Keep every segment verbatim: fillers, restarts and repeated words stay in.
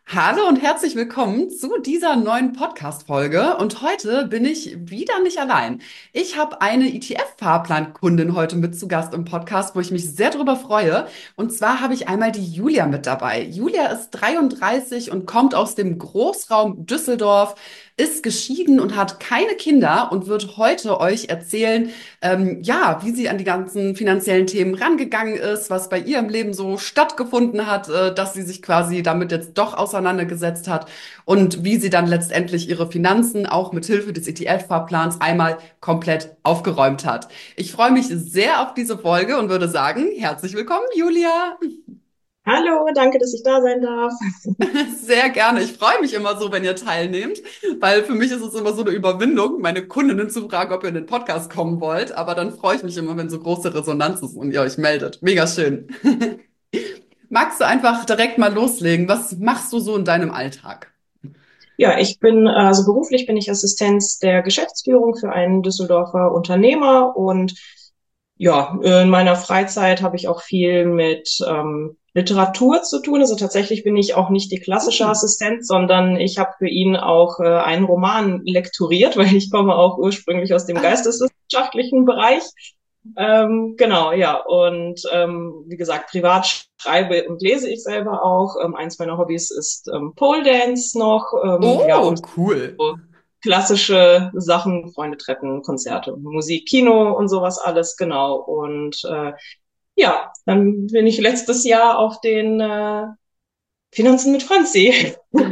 Hallo und herzlich willkommen zu dieser neuen Podcast-Folge. Und heute bin ich wieder nicht allein. Ich habe eine E T F-Fahrplankundin heute mit zu Gast im Podcast, wo ich mich sehr drüber freue. Und zwar habe ich einmal die Julia mit dabei. Julia ist dreiunddreißig und kommt aus dem Großraum Düsseldorf, ist geschieden und hat keine Kinder und wird heute euch erzählen, ähm, ja, wie sie an die ganzen finanziellen Themen rangegangen ist, was bei ihr im Leben so stattgefunden hat, äh, dass sie sich quasi damit jetzt doch auseinandergesetzt hat und wie sie dann letztendlich ihre Finanzen auch mit Hilfe des E T F-Fahrplans einmal komplett aufgeräumt hat. Ich freue mich sehr auf diese Folge und würde sagen, herzlich willkommen, Julia. Hallo, danke, dass ich da sein darf. Sehr gerne. Ich freue mich immer so, wenn ihr teilnehmt, weil für mich ist es immer so eine Überwindung, meine Kundinnen zu fragen, ob ihr in den Podcast kommen wollt. Aber dann freue ich mich immer, wenn so große Resonanz ist und ihr euch meldet. Mega schön. Magst du einfach direkt mal loslegen? Was machst du so in deinem Alltag? Ja, ich bin, also beruflich bin ich Assistenz der Geschäftsführung für einen Düsseldorfer Unternehmer und ja, in meiner Freizeit habe ich auch viel mit ähm, Literatur zu tun. Also tatsächlich bin ich auch nicht die klassische Uh. Assistenz, sondern ich habe für ihn auch äh, einen Roman lektoriert, weil ich komme auch ursprünglich aus dem Ah. geisteswissenschaftlichen Bereich. Ähm, genau, ja. Und ähm, wie gesagt, privat schreibe und lese ich selber auch. Ähm, eins meiner Hobbys ist ähm, Pole Dance noch. Ähm, ja, und Oh, cool. so klassische Sachen, Freunde treffen, Konzerte, Musik, Kino und sowas alles, genau. Und äh, ja, dann bin ich letztes Jahr auf den äh, Finanzen mit Franzi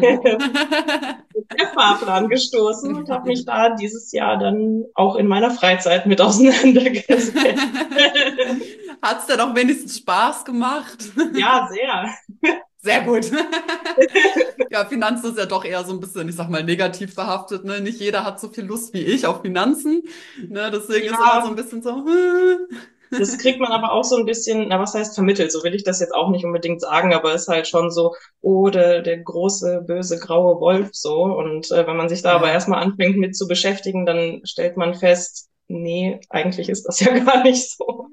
der Fahrplan gestoßen und habe mich da dieses Jahr dann auch in meiner Freizeit mit auseinandergesetzt. Hat's denn auch wenigstens Spaß gemacht? Ja, sehr. Sehr gut. Ja, Finanzen ist ja doch eher so ein bisschen, ich sag mal, negativ behaftet, ne? Nicht jeder hat so viel Lust wie ich auf Finanzen, ne? Deswegen ist immer so ein Ja, bisschen so, hm. das kriegt man aber auch so ein bisschen, na, was heißt vermittelt? So will ich das jetzt auch nicht unbedingt sagen, aber es ist halt schon so, oh, der, der große, böse, graue Wolf so. Und äh, wenn man sich da aber Ja. erstmal anfängt mit zu beschäftigen, dann stellt man fest, nee, eigentlich ist das ja gar nicht so.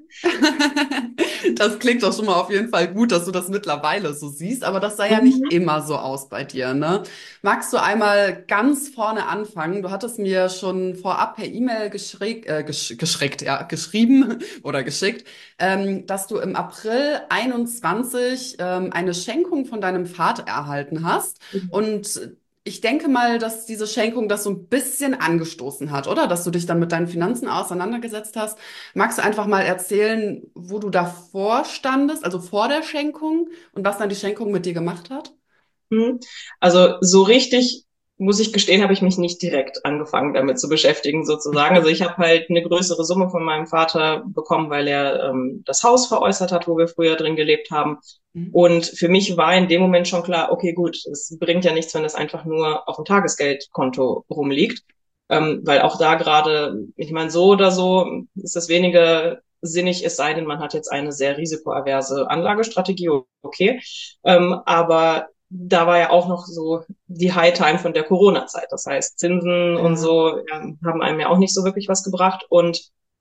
Das klingt doch schon mal auf jeden Fall gut, dass du das mittlerweile so siehst, aber das sah ja nicht Mhm. immer so aus bei dir, ne? Magst du einmal ganz vorne anfangen? Du hattest mir schon vorab per E-Mail geschickt, äh, gesch geschickt, ja, geschrieben oder geschickt, ähm, dass du im April einundzwanzig ähm, eine Schenkung von deinem Vater erhalten hast und ich denke mal, dass diese Schenkung das so ein bisschen angestoßen hat, oder? Dass du dich dann mit deinen Finanzen auseinandergesetzt hast. Magst du einfach mal erzählen, wo du davor standest, also vor der Schenkung und was dann die Schenkung mit dir gemacht hat? Mhm. Also so richtig, muss ich gestehen, habe ich mich nicht direkt angefangen damit zu beschäftigen, sozusagen. Also ich habe halt eine größere Summe von meinem Vater bekommen, weil er ähm, das Haus veräußert hat, wo wir früher drin gelebt haben. Mhm. Und für mich war in dem Moment schon klar, okay, gut, es bringt ja nichts, wenn das einfach nur auf dem Tagesgeldkonto rumliegt. Ähm, weil auch da gerade, ich meine, so oder so ist das weniger sinnig, es sei denn, man hat jetzt eine sehr risikoaverse Anlagestrategie, okay. Ähm, aber da war ja auch noch so die High Time von der Corona-Zeit. Das heißt, Zinsen und Ja. so ja, haben einem ja auch nicht so wirklich was gebracht. Und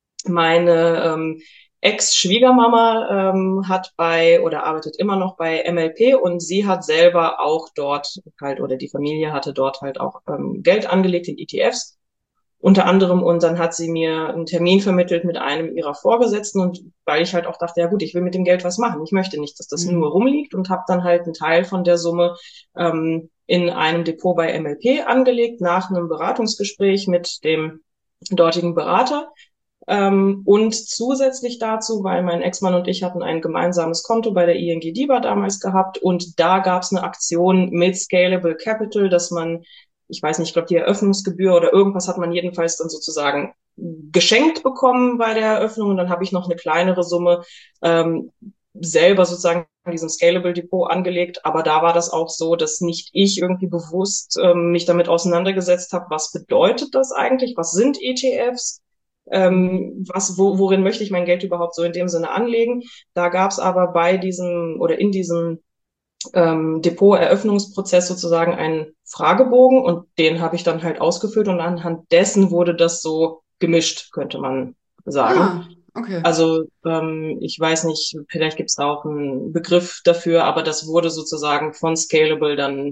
meine ähm, Ex-Schwiegermama ähm, hat bei oder arbeitet immer noch bei M L P und sie hat selber auch dort halt oder die Familie hatte dort halt auch ähm, Geld angelegt in E T Fs unter anderem. Und dann hat sie mir einen Termin vermittelt mit einem ihrer Vorgesetzten. Und weil ich halt auch dachte, ja gut, ich will mit dem Geld was machen. Ich möchte nicht, dass das nur Mhm. rumliegt und habe dann halt einen Teil von der Summe ähm, in einem Depot bei M L P angelegt, nach einem Beratungsgespräch mit dem dortigen Berater. Ähm, und zusätzlich dazu, weil mein Ex-Mann und ich hatten ein gemeinsames Konto bei der I N G DiBa damals gehabt und da gab es eine Aktion mit Scalable Capital, dass man, ich weiß nicht, ich glaube die Eröffnungsgebühr oder irgendwas hat man jedenfalls dann sozusagen geschenkt bekommen bei der Eröffnung und dann habe ich noch eine kleinere Summe ähm, selber sozusagen in diesem Scalable Depot angelegt, aber da war das auch so, dass nicht ich irgendwie bewusst ähm, mich damit auseinandergesetzt habe, was bedeutet das eigentlich, was sind E T Fs, Mhm. ähm, was, wo, worin möchte ich mein Geld überhaupt so in dem Sinne anlegen. Da gab es aber bei diesem oder in diesem ähm, Depot-Eröffnungsprozess sozusagen einen Fragebogen und den habe ich dann halt ausgefüllt und anhand dessen wurde das so gemischt, könnte man sagen. Ah, okay. Also ähm, ich weiß nicht, vielleicht gibt es da auch einen Begriff dafür, aber das wurde sozusagen von Scalable dann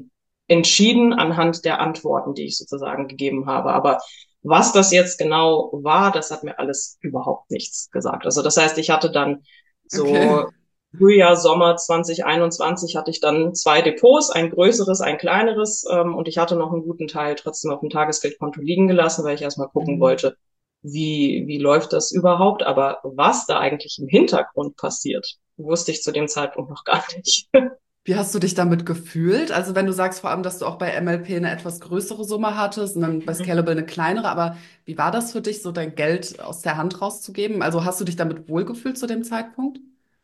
entschieden anhand der Antworten, die ich sozusagen gegeben habe. Aber was das jetzt genau war, das hat mir alles überhaupt nichts gesagt. Also das heißt, ich hatte dann Okay. so Frühjahr, Sommer zwanzig einundzwanzig hatte ich dann zwei Depots, ein größeres, ein kleineres, ähm, und ich hatte noch einen guten Teil trotzdem auf dem Tagesgeldkonto liegen gelassen, weil ich erstmal gucken Mhm. wollte, wie, wie läuft das überhaupt? Aber was da eigentlich im Hintergrund passiert, wusste ich zu dem Zeitpunkt noch gar nicht. Wie hast du dich damit gefühlt? Also wenn du sagst vor allem, dass du auch bei M L P eine etwas größere Summe hattest und dann bei Scalable eine kleinere, aber wie war das für dich, so dein Geld aus der Hand rauszugeben? Also hast du dich damit wohlgefühlt zu dem Zeitpunkt?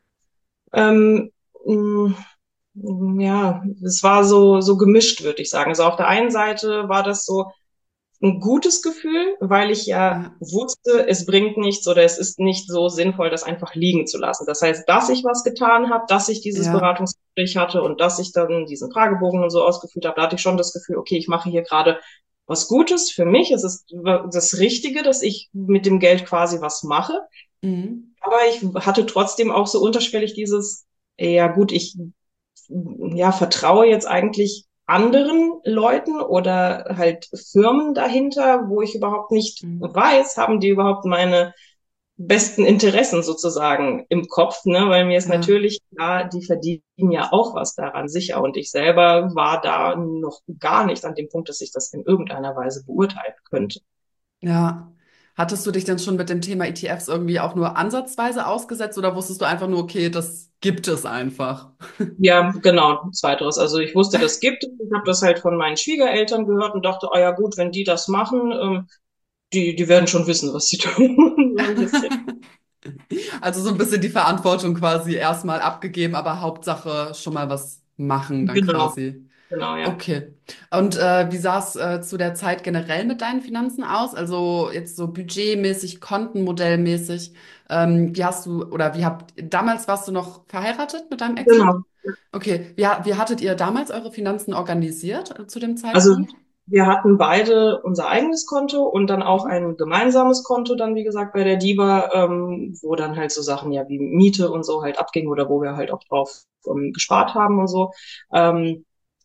Ähm, mh, ja, es war so, so gemischt, würde ich sagen. Also auf der einen Seite war das so ein gutes Gefühl, weil ich ja Ja, wusste, es bringt nichts oder es ist nicht so sinnvoll, das einfach liegen zu lassen. Das heißt, dass ich was getan habe, dass ich dieses ja, Beratungsgespräch hatte und dass ich dann diesen Fragebogen und so ausgefüllt habe, da hatte ich schon das Gefühl, okay, ich mache hier gerade was Gutes für mich. Es ist das Richtige, dass ich mit dem Geld quasi was mache. mhm. Aber ich hatte trotzdem auch so unterschwellig dieses, ja gut, ich ja, vertraue jetzt eigentlich anderen Leuten oder halt Firmen dahinter, wo ich überhaupt nicht Mhm. weiß, haben die überhaupt meine besten Interessen sozusagen im Kopf, ne? Weil mir ist Ja. natürlich klar, die verdienen ja auch was daran, sicher. Und ich selber war da noch gar nicht an dem Punkt, dass ich das in irgendeiner Weise beurteilen könnte. Ja. Hattest du dich denn schon mit dem Thema E T Fs irgendwie auch nur ansatzweise ausgesetzt oder wusstest du einfach nur, okay, das gibt es einfach? Ja, genau, zweiteres. Also ich wusste, das gibt es. Ich habe das halt von meinen Schwiegereltern gehört und dachte, oh ja gut, wenn die das machen, ähm, die, die werden schon wissen, was sie tun. So ein bisschen. Also so ein bisschen die Verantwortung quasi erstmal abgegeben, aber Hauptsache schon mal was machen dann Genau, quasi. genau, ja. Okay. Und äh, wie sah es äh, zu der Zeit generell mit deinen Finanzen aus? Also jetzt so budgetmäßig, kontenmodellmäßig. Ähm, wie hast du, oder wie habt, damals warst du noch verheiratet mit deinem Ex-Mann? Genau. Okay. Wie, ha- wie hattet ihr damals eure Finanzen organisiert äh, zu dem Also Zeitpunkt? wir hatten beide unser eigenes Konto und dann auch Mhm. ein gemeinsames Konto dann, wie gesagt, bei der DIBA, ähm, wo dann halt so Sachen ja wie Miete und so halt abgingen oder wo wir halt auch drauf ähm, gespart haben und so. Ähm,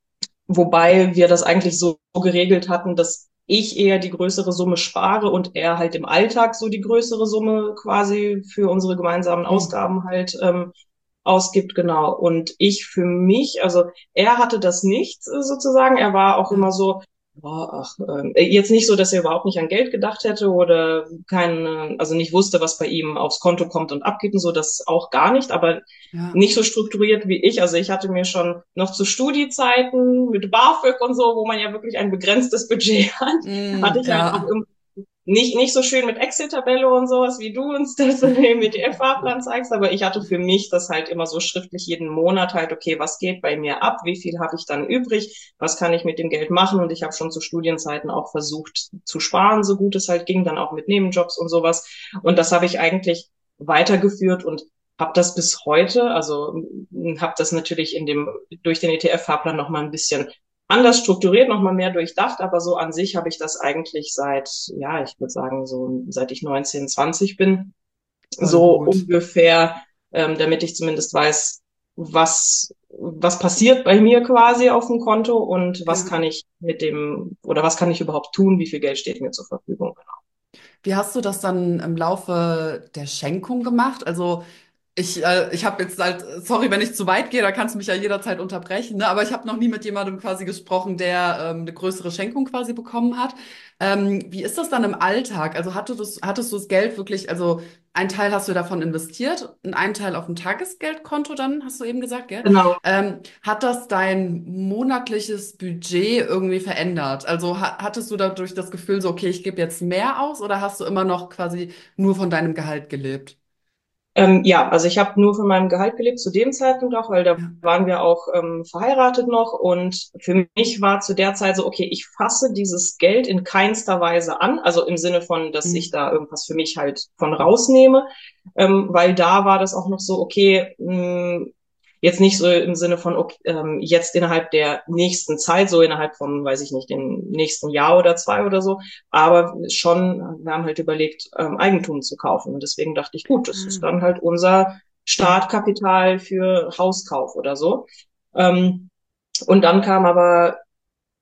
wobei wir das eigentlich so geregelt hatten, dass ich eher die größere Summe spare und er halt im Alltag so die größere Summe quasi für unsere gemeinsamen Mhm. Ausgaben halt ähm, ausgibt, genau. Und ich für mich, also er hatte das nicht äh, sozusagen. Er war auch Ja, immer so, oh, ach, äh, jetzt nicht so, dass er überhaupt nicht an Geld gedacht hätte oder kein, also nicht wusste, was bei ihm aufs Konto kommt und abgeht und so, das auch gar nicht, aber ja. nicht so strukturiert wie ich. Also ich hatte mir schon noch zu Studiezeiten mit BAföG und so, wo man ja wirklich ein begrenztes Budget hat, hatte Mm, ich halt auch ja. immer nicht, nicht so schön mit Excel-Tabelle und sowas, wie du uns das im E T F-Fahrplan zeigst, aber ich hatte für mich das halt immer so schriftlich jeden Monat halt, okay, was geht bei mir ab, wie viel habe ich dann übrig, was kann ich mit dem Geld machen und ich habe schon zu Studienzeiten auch versucht zu sparen, so gut es halt ging, dann auch mit Nebenjobs und sowas und das habe ich eigentlich weitergeführt und habe das bis heute, also habe das natürlich in dem durch den E T F-Fahrplan noch mal ein bisschen anders strukturiert, nochmal mehr durchdacht, aber so an sich habe ich das eigentlich seit, ja, ich würde sagen, so seit ich neunzehn, zwanzig bin, Voll so gut. ungefähr, ähm, damit ich zumindest weiß, was, was passiert bei mir quasi auf dem Konto und was Ja. kann ich mit dem, oder was kann ich überhaupt tun, wie viel Geld steht mir zur Verfügung. Wie hast du das dann im Laufe der Schenkung gemacht? Also ich, äh, ich habe jetzt halt, sorry, wenn ich zu weit gehe, da kannst du mich ja jederzeit unterbrechen, ne? Aber ich habe noch nie mit jemandem quasi gesprochen, der ähm, eine größere Schenkung quasi bekommen hat. Ähm, wie ist das dann im Alltag? Also hattest du, hattest du das Geld wirklich, also ein Teil hast du davon investiert und einen Teil auf ein Tagesgeldkonto dann, hast du eben gesagt, gell? Genau. Ähm, hat das dein monatliches Budget irgendwie verändert? Also ha hattest du dadurch das Gefühl so, okay, ich gebe jetzt mehr aus oder hast du immer noch quasi nur von deinem Gehalt gelebt? Ähm, ja, also ich habe nur von meinem Gehalt gelebt zu dem Zeitpunkt auch, weil da Ja. waren wir auch ähm, verheiratet noch und für mich war zu der Zeit so, okay, ich fasse dieses Geld in keinster Weise an, also im Sinne von, dass ich Mhm. da irgendwas für mich halt von rausnehme, ähm, weil da war das auch noch so, okay, mh, jetzt nicht so im Sinne von, okay, ähm, jetzt innerhalb der nächsten Zeit, so innerhalb von, weiß ich nicht, dem nächsten Jahr oder zwei oder so, aber schon, wir haben halt überlegt, ähm, Eigentum zu kaufen. Und deswegen dachte ich, gut, das ist Ah, dann halt unser ja. Startkapital für Hauskauf oder so. Ähm, und dann kam aber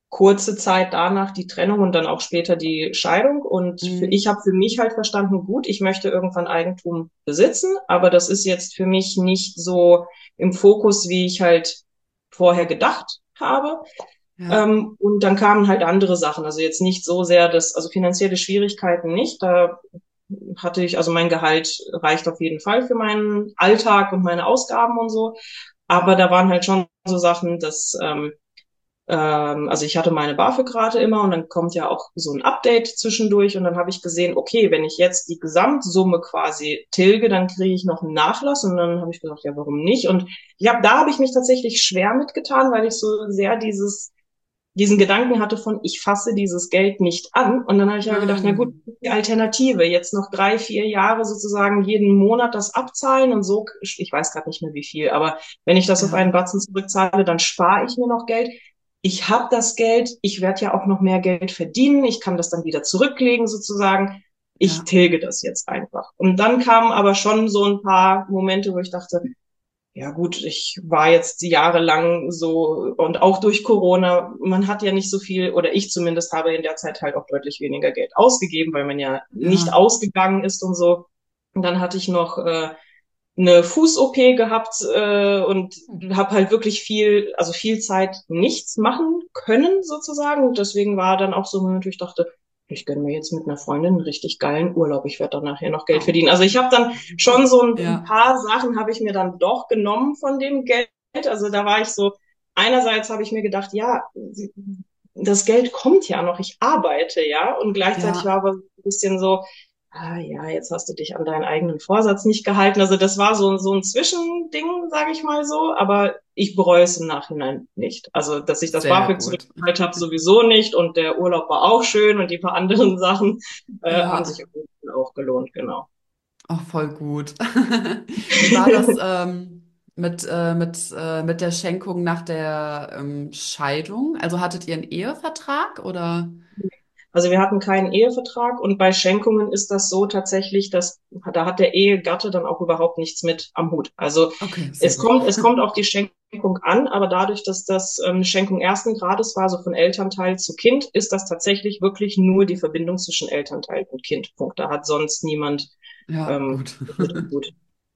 kurze Zeit danach die Trennung und dann auch später die Scheidung. Und für, ich Mhm. habe für mich halt verstanden, gut, ich möchte irgendwann Eigentum besitzen, aber das ist jetzt für mich nicht so im Fokus, wie ich halt vorher gedacht habe. Ja, Ähm, und dann kamen halt andere Sachen. Also jetzt nicht so sehr das, also finanzielle Schwierigkeiten nicht. Da hatte ich, also mein Gehalt reicht auf jeden Fall für meinen Alltag und meine Ausgaben und so. Aber da waren halt schon so Sachen, dass, ähm, ähm, also ich hatte meine BAföG-Rate immer und dann kommt ja auch so ein Update zwischendurch und dann habe ich gesehen, okay, wenn ich jetzt die Gesamtsumme quasi tilge, dann kriege ich noch einen Nachlass und dann habe ich gesagt, ja, warum nicht? Und ja, da habe ich mich tatsächlich schwer mitgetan, weil ich so sehr dieses diesen Gedanken hatte von, ich fasse dieses Geld nicht an. Und dann habe ich aber gedacht, na gut, ah, die Alternative, jetzt noch drei, vier Jahre sozusagen jeden Monat das abzahlen und so, ich weiß gerade nicht mehr wie viel, aber wenn ich das auf einen ja, Batzen zurückzahle, dann spare ich mir noch Geld. Ich habe das Geld, ich werde ja auch noch mehr Geld verdienen, ich kann das dann wieder zurücklegen sozusagen. Ich ja, tilge das jetzt einfach. Und dann kamen aber schon so ein paar Momente, wo ich dachte, ja gut, ich war jetzt jahrelang so und auch durch Corona, man hat ja nicht so viel, oder ich zumindest habe in der Zeit halt auch deutlich weniger Geld ausgegeben, weil man ja nicht ja, ausgegangen ist und so. Und dann hatte ich noch äh, eine Fuß-O P gehabt äh, und habe halt wirklich viel, also viel Zeit nichts machen können sozusagen. Und deswegen war dann auch so ein Moment, wo ich dachte, ich gönne mir jetzt mit einer Freundin einen richtig geilen Urlaub. Ich werde dann nachher noch Geld oh, verdienen. Also ich habe dann schon so ein, ein ja, paar Sachen habe ich mir dann doch genommen von dem Geld. Also da war ich so, einerseits habe ich mir gedacht, ja, das Geld kommt ja noch, ich arbeite ja. Und gleichzeitig war ja, aber ein bisschen so, ah ja, jetzt hast du dich an deinen eigenen Vorsatz nicht gehalten. Also das war so, so ein Zwischending, sage ich mal so, aber ich bereue es im Nachhinein nicht. Also, dass ich das sehr BAföG gut. zurückgezahlt habe, sowieso nicht und der Urlaub war auch schön und die paar anderen Sachen äh, haben Ja, sich auf jeden Fall auch gelohnt, genau. auch voll gut. Wie war das ähm, mit, äh, mit, äh, mit der Schenkung nach der ähm, Scheidung? Also hattet ihr einen Ehevertrag oder? Also wir hatten keinen Ehevertrag und bei Schenkungen ist das so tatsächlich, dass da hat der Ehegatte dann auch überhaupt nichts mit am Hut. Also Okay, sehr es gut. kommt, es kommt auf die Schenkung an, aber dadurch, dass das ähm, Schenkung ersten Grades war, so von Elternteil zu Kind, ist das tatsächlich wirklich nur die Verbindung zwischen Elternteil und Kind. Punkt. Da hat sonst niemand Ja, ähm, gut. mit am Hut.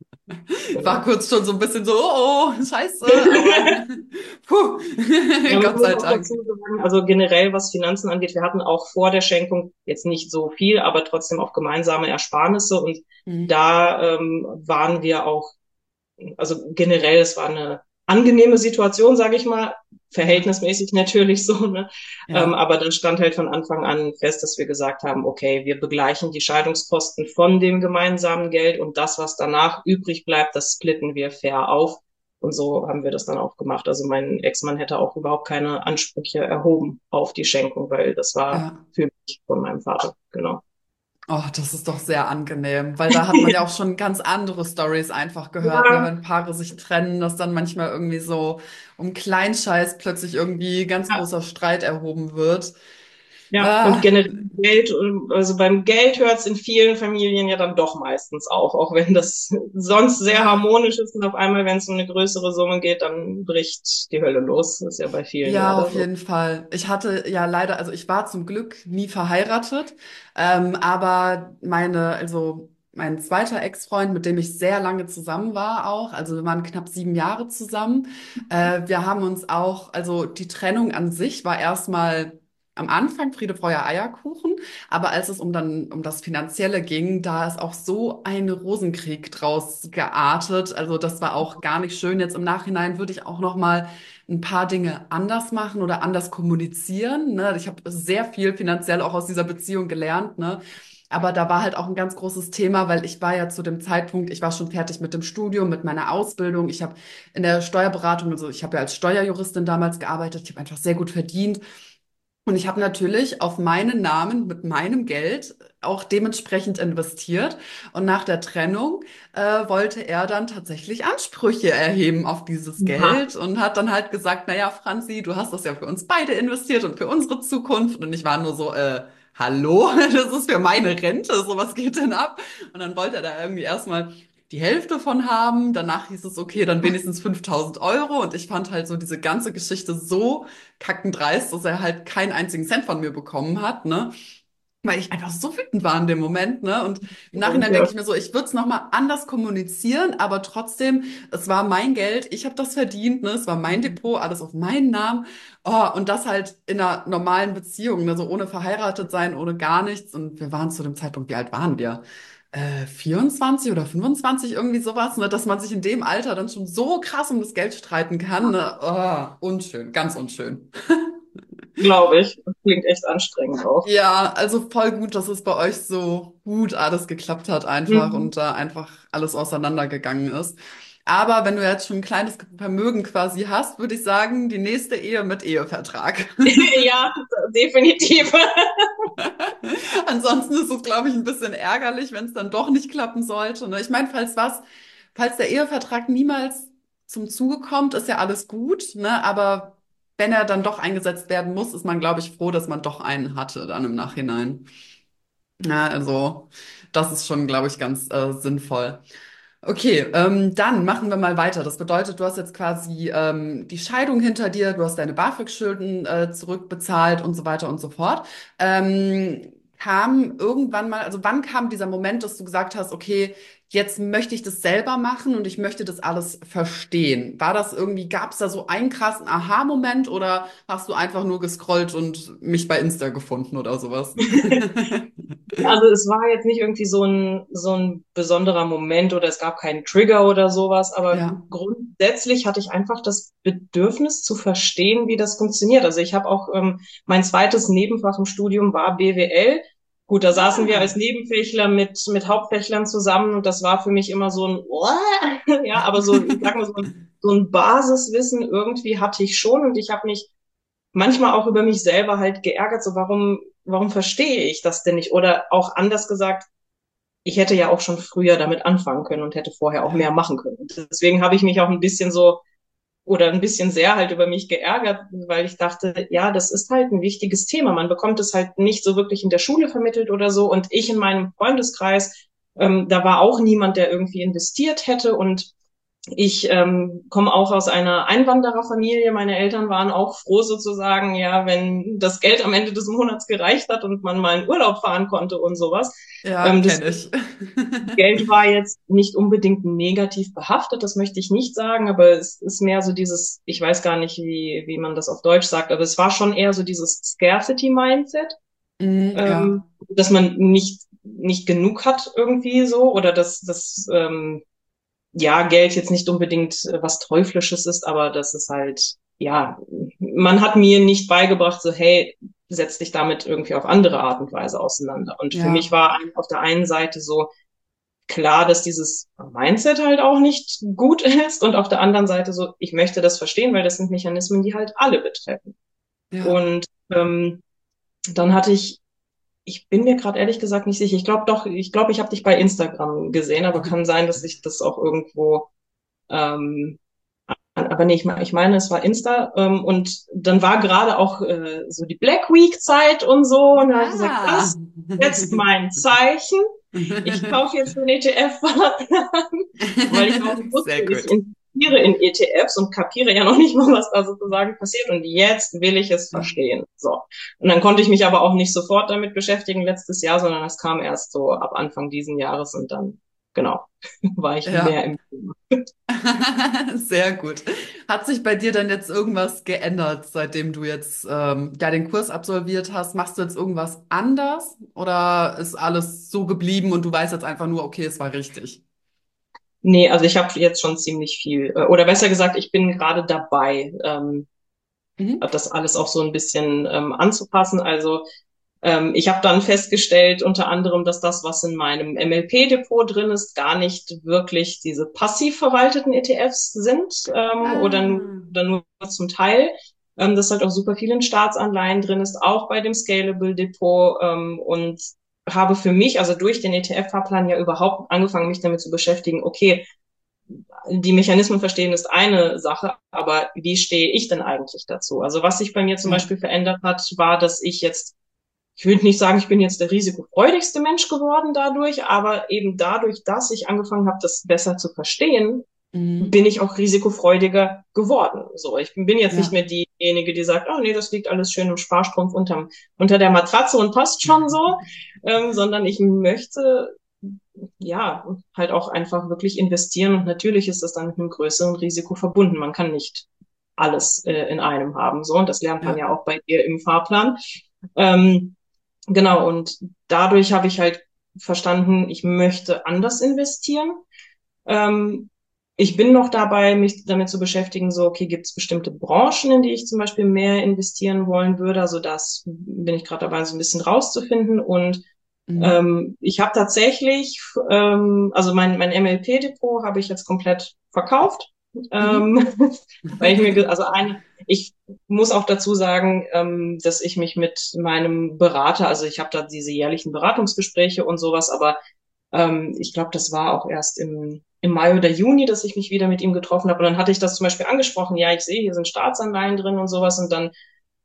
War Genau. kurz schon so ein bisschen so, oh, oh, scheiße, aber puh, Ja, man Gott muss sei auch Dank. dazu sagen, also generell was Finanzen angeht, wir hatten auch vor der Schenkung jetzt nicht so viel, aber trotzdem auch gemeinsame Ersparnisse und Hm. da ähm, waren wir auch, also generell, es war eine angenehme Situation, sage ich mal, Ja, verhältnismäßig natürlich so, ne? Ähm, ja, aber dann stand halt von Anfang an fest, dass wir gesagt haben, okay, wir begleichen die Scheidungskosten von dem gemeinsamen Geld und das, was danach übrig bleibt, das splitten wir fair auf. Und so haben wir das dann auch gemacht. Also mein Ex-Mann hätte auch überhaupt keine Ansprüche erhoben auf die Schenkung, weil das war ja. für mich von meinem Vater, genau. Oh, das ist doch sehr angenehm, weil da hat man ja auch schon ganz andere Stories einfach gehört, ne? Ja, Wenn Paare sich trennen, dass dann manchmal irgendwie so um Kleinscheiß plötzlich irgendwie ganz ja. großer Streit erhoben wird. Ja, und Ah, generell Geld, also beim Geld hört es in vielen Familien ja dann doch meistens auf, auch wenn das sonst sehr ja. harmonisch ist und auf einmal, wenn es um eine größere Summe geht, dann bricht die Hölle los. Das ist ja bei vielen Ja, leider auf so. jeden Fall. Ich hatte ja leider, also ich war zum Glück nie verheiratet, ähm, aber meine, also mein zweiter Ex-Freund, mit dem ich sehr lange zusammen war auch, also wir waren knapp sieben Jahre zusammen, äh, wir haben uns auch, also die Trennung an sich war erstmal am Anfang Friede, Freude, Eierkuchen, aber als es um dann um das Finanzielle ging, da ist auch so ein Rosenkrieg draus geartet, also das war auch gar nicht schön. Jetzt im Nachhinein würde ich auch noch mal ein paar Dinge anders machen oder anders kommunizieren. Ne? Ich habe sehr viel finanziell auch aus dieser Beziehung gelernt, ne? Aber da war halt auch ein ganz großes Thema, weil ich war ja zu dem Zeitpunkt, ich war schon fertig mit dem Studium, mit meiner Ausbildung. Ich habe in der Steuerberatung, also ich habe ja als Steuerjuristin damals gearbeitet. Ich habe einfach sehr gut verdient. Und ich habe natürlich auf meinen Namen mit meinem Geld auch dementsprechend investiert. Und nach der Trennung äh, wollte er dann tatsächlich Ansprüche erheben auf dieses Aha. Geld und hat dann halt gesagt, naja, Franzi, du hast das ja für uns beide investiert und für unsere Zukunft. Und ich war nur so, äh, hallo, das ist für meine Rente, so was geht denn ab? Und dann wollte er da irgendwie erstmal die Hälfte von haben. Danach hieß es, okay, dann wenigstens fünftausend Euro. Und ich fand halt so diese ganze Geschichte so kackendreist, dass er halt keinen einzigen Cent von mir bekommen hat, ne? Weil ich einfach so wütend war in dem Moment, ne? Und im Und Nachhinein denke ja, ich mir so, ich würde es nochmal anders kommunizieren, aber trotzdem, es war mein Geld, ich habe das verdient, ne? Es war mein Depot, alles auf meinen Namen. Oh, und das halt in einer normalen Beziehung, ne? So ohne verheiratet sein, ohne gar nichts. Und wir waren zu dem Zeitpunkt, wie alt waren wir? Äh, vierundzwanzig oder fünfundzwanzig, irgendwie sowas, ne? Dass man sich in dem Alter dann schon so krass um das Geld streiten kann, ne? Oh, unschön, ganz unschön. glaube ich. Das klingt echt anstrengend auch. Ja, also voll gut, dass es bei euch so gut alles geklappt hat einfach Mhm. und da einfach alles auseinandergegangen ist. Aber wenn du jetzt schon ein kleines Vermögen quasi hast, würde ich sagen, die nächste Ehe mit Ehevertrag. Ja, definitiv. Ansonsten ist es, glaube ich, ein bisschen ärgerlich, wenn es dann doch nicht klappen sollte. Ne? Ich meine, falls was, falls der Ehevertrag niemals zum Zuge kommt, ist ja alles gut, ne? Aber wenn er dann doch eingesetzt werden muss, ist man, glaube ich, froh, dass man doch einen hatte dann im Nachhinein. Ja, also das ist schon, glaube ich, ganz äh, sinnvoll. Okay, ähm, dann machen wir mal weiter. Das bedeutet, du hast jetzt quasi ähm, die Scheidung hinter dir, du hast deine BAföG-Schulden äh, zurückbezahlt und so weiter und so fort. Ähm, kam irgendwann mal, also wann kam dieser Moment, dass du gesagt hast, okay, jetzt möchte ich das selber machen und ich möchte das alles verstehen? War das irgendwie, gab es da so einen krassen Aha-Moment oder hast du einfach nur gescrollt und mich bei Insta gefunden oder sowas? Also es war jetzt nicht irgendwie so ein, so ein besonderer Moment oder es gab keinen Trigger oder sowas, aber Ja. grundsätzlich hatte ich einfach das Bedürfnis zu verstehen, wie das funktioniert. Also ich habe auch, ähm, mein zweites Nebenfach im Studium war B W L. Gut, da saßen wir als Ah. Nebenfächler mit, mit Hauptfächlern zusammen und das war für mich immer so ein, ja, aber so, ich sag mal, so ein, so ein Basiswissen irgendwie hatte ich schon und ich habe mich manchmal auch über mich selber halt geärgert, so warum, warum verstehe ich das denn nicht? Oder auch anders gesagt, ich hätte ja auch schon früher damit anfangen können und hätte vorher auch mehr Ja. machen können. Und deswegen habe ich mich auch ein bisschen so oder ein bisschen sehr halt über mich geärgert, weil ich dachte, ja, das ist halt ein wichtiges Thema. Man bekommt es halt nicht so wirklich in der Schule vermittelt oder so. Und ich in meinem Freundeskreis, ähm, da war auch niemand, der irgendwie investiert hätte. Und ich ähm, komme auch aus einer Einwandererfamilie. Meine Eltern waren auch froh sozusagen, ja, wenn das Geld am Ende des Monats gereicht hat und man mal in Urlaub fahren konnte und sowas. Ja, Ähm, kenne deswegen ich. Geld war jetzt nicht unbedingt negativ behaftet, das möchte ich nicht sagen, aber es ist mehr so dieses, ich weiß gar nicht, wie, wie man das auf Deutsch sagt, aber es war schon eher so dieses Scarcity-Mindset, Mhm, ähm, ja, dass man nicht, nicht genug hat irgendwie so oder dass, dass ähm, ja, Geld jetzt nicht unbedingt äh, was Teuflisches ist, aber das ist halt, ja, man hat mir nicht beigebracht, so, hey, setz dich damit irgendwie auf andere Art und Weise auseinander. Und für mich ja, war auf der einen Seite so klar, dass dieses Mindset halt auch nicht gut ist und auf der anderen Seite so, ich möchte das verstehen, weil das sind Mechanismen, die halt alle betreffen. ja. Und ähm, dann hatte ich ich bin mir gerade ehrlich gesagt nicht sicher. Ich glaube doch, ich glaube, ich habe dich bei Instagram gesehen, aber kann sein, dass ich das auch irgendwo ähm, aber nee, ich, mein- ich meine, es war Insta ähm, und dann war gerade auch äh, so die Black Week Zeit und so und da habe ich gesagt, das Ah. ist jetzt mein Zeichen. Ich kaufe jetzt einen E T F-Fahrplan, weil ich auch wusste, Sehr ich gut. investiere in E T Fs und kapiere ja noch nicht mal, was da sozusagen passiert und jetzt will ich es verstehen. So. Und dann konnte ich mich aber auch nicht sofort damit beschäftigen letztes Jahr, sondern das kam erst so ab Anfang diesen Jahres und dann, genau, war ich mehr Ja, im Thema. sehr gut. Hat sich bei dir denn jetzt irgendwas geändert, seitdem du jetzt ähm, ja den Kurs absolviert hast? Machst du jetzt irgendwas anders oder ist alles so geblieben und du weißt jetzt einfach nur, okay, es war richtig? Nee, also ich habe jetzt schon ziemlich viel, äh, oder besser gesagt, ich bin gerade dabei, ähm, Mhm. das alles auch so ein bisschen ähm, anzupassen. Also ähm, ich habe dann festgestellt, unter anderem, dass das, was in meinem M L P-Depot drin ist, gar nicht wirklich diese passiv verwalteten E T Fs sind ähm, oder, nur, Ah. oder nur zum Teil. Ähm, dass halt auch super viel in Staatsanleihen drin ist, auch bei dem Scalable Depot ähm, und habe für mich, also durch den E T F-Fahrplan ja überhaupt angefangen, mich damit zu beschäftigen, okay, die Mechanismen verstehen ist eine Sache, aber wie stehe ich denn eigentlich dazu? Also was sich bei mir zum Ja. Beispiel verändert hat, war, dass ich jetzt ich will nicht sagen, ich bin jetzt der risikofreudigste Mensch geworden dadurch, aber eben dadurch, dass ich angefangen habe, das besser zu verstehen, Mhm. bin ich auch risikofreudiger geworden. So, ich bin jetzt nicht Ja. mehr diejenige, die sagt, oh nee, das liegt alles schön im Sparstrumpf unterm, unter der Matratze und passt schon so, ähm, sondern ich möchte ja halt auch einfach wirklich investieren und natürlich ist das dann mit einem größeren Risiko verbunden. Man kann nicht alles äh, in einem haben, so und das lernt man Ja. ja auch bei dir im Fahrplan. Ähm, genau und dadurch habe ich halt verstanden, ich möchte anders investieren. Ähm, Ich bin noch dabei, mich damit zu beschäftigen, so, okay, gibt es bestimmte Branchen, in die ich zum Beispiel mehr investieren wollen würde? Also das bin ich gerade dabei, so ein bisschen rauszufinden. Und Mhm. ähm, ich habe tatsächlich, ähm, also mein, mein M L P-Depot habe ich jetzt komplett verkauft. Mhm. Ähm, weil ich mir, ge- also eine, ich muss auch dazu sagen, ähm, dass ich mich mit meinem Berater, also ich habe da diese jährlichen Beratungsgespräche und sowas, aber ähm, ich glaube, das war auch erst im, im Mai oder Juni, dass ich mich wieder mit ihm getroffen habe. Und dann hatte ich das zum Beispiel angesprochen, ja, ich sehe, hier sind Staatsanleihen drin und sowas. Und dann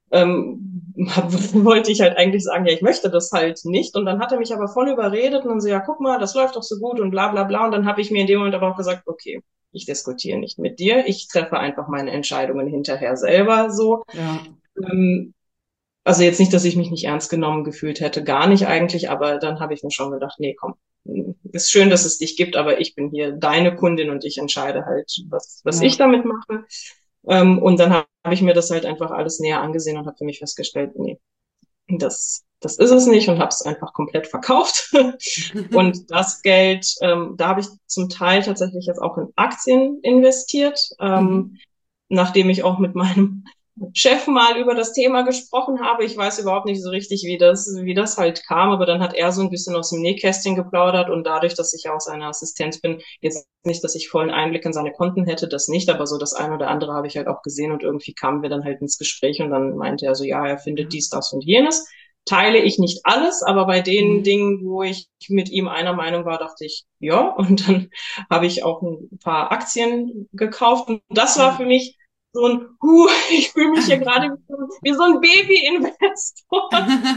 ähm, hab, wollte ich halt eigentlich sagen, ja, ich möchte das halt nicht. Und dann hat er mich aber voll überredet und dann so, ja, guck mal, das läuft doch so gut und bla bla bla. Und dann habe ich mir in dem Moment aber auch gesagt, okay, ich diskutiere nicht mit dir, ich treffe einfach meine Entscheidungen hinterher selber so. Ja. Ähm, also jetzt nicht, dass ich mich nicht ernst genommen gefühlt hätte, gar nicht eigentlich, aber dann habe ich mir schon gedacht, nee, komm, ist schön, dass es dich gibt, aber ich bin hier deine Kundin und ich entscheide halt, was, was ich Ja. damit mache. Ähm, und dann habe ich mir das halt einfach alles näher angesehen und habe für mich festgestellt, nee, das, das ist es nicht und habe es einfach komplett verkauft. Und das Geld, ähm, da habe ich zum Teil tatsächlich jetzt auch in Aktien investiert. Ähm, Mhm. nachdem ich auch mit meinem Chef mal über das Thema gesprochen habe. Ich weiß überhaupt nicht so richtig, wie das, wie das halt kam, aber dann hat er so ein bisschen aus dem Nähkästchen geplaudert und dadurch, dass ich ja auch seine Assistenz bin, jetzt nicht, dass ich vollen Einblick in seine Konten hätte, das nicht, aber so das eine oder andere habe ich halt auch gesehen und irgendwie kamen wir dann halt ins Gespräch und dann meinte er so, ja, er findet Ja. dies, das und jenes. Teile ich nicht alles, aber bei den Mhm. Dingen, wo ich mit ihm einer Meinung war, dachte ich, ja, und dann habe ich auch ein paar Aktien gekauft und das war für Ja. mich so ein, huh, ich fühle mich hier gerade wie, so- wie so ein Baby-Investor.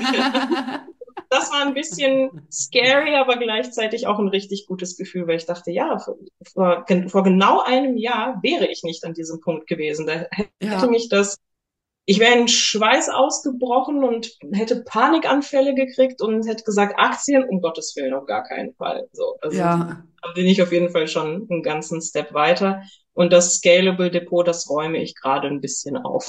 Das war ein bisschen scary, aber gleichzeitig auch ein richtig gutes Gefühl, weil ich dachte, ja, vor, vor, vor genau einem Jahr wäre ich nicht an diesem Punkt gewesen. Da hätte Ja. mich das, ich wäre in Schweiß ausgebrochen und hätte Panikanfälle gekriegt und hätte gesagt, Aktien, um Gottes Willen, auf gar keinen Fall. So, also Ja. da bin ich auf jeden Fall schon einen ganzen Step weiter. Und das Scalable Depot, das räume ich gerade ein bisschen auf.